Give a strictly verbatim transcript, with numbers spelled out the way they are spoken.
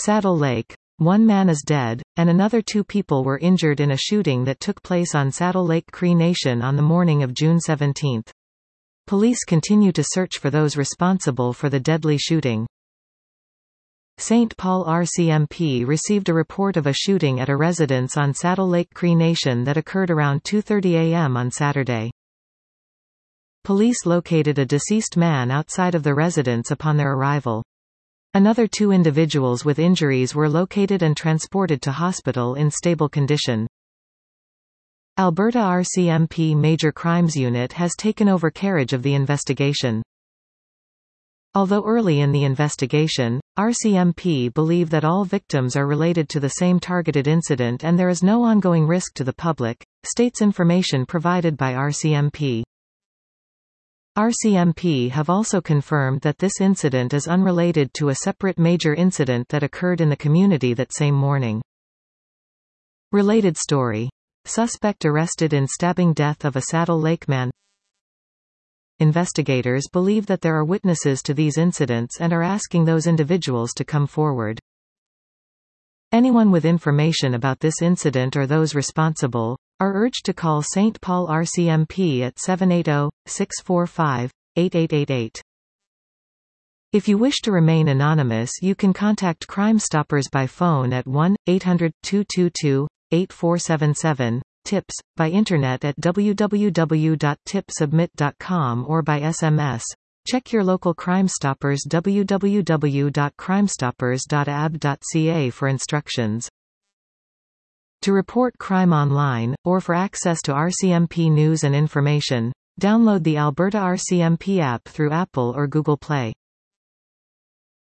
Saddle Lake. One man is dead, and another two people were injured in a shooting that took place on Saddle Lake Cree Nation on the morning of June seventeenth. Police continue to search for those responsible for the deadly shooting. Saint Paul R C M P received a report of a shooting at a residence on Saddle Lake Cree Nation that occurred around two thirty a m on Saturday. Police located a deceased man outside of the residence upon their arrival. Another two individuals with injuries were located and transported to hospital in stable condition. Alberta R C M P Major Crimes Unit has taken over carriage of the investigation. Although early in the investigation, R C M P believe that all victims are related to the same targeted incident and there is no ongoing risk to the public, states information provided by R C M P. R C M P have also confirmed that this incident is unrelated to a separate major incident that occurred in the community that same morning. Related story. Suspect arrested in stabbing death of a Saddle Lake man. Investigators believe that there are witnesses to these incidents and are asking those individuals to come forward. Anyone with information about this incident or those responsible, are urged to call Saint Paul R C M P at seven eight zero, six four five, eight eight eight eight. If you wish to remain anonymous, you can contact Crime Stoppers by phone at one eight hundred, two two two, eight four seven seven, tips, by internet at w w w dot tip submit dot com or by S M S. Check your local Crime Stoppers w w w dot crime stoppers dot a b dot c a for instructions. To report crime online, or for access to R C M P news and information, download the Alberta R C M P app through Apple or Google Play.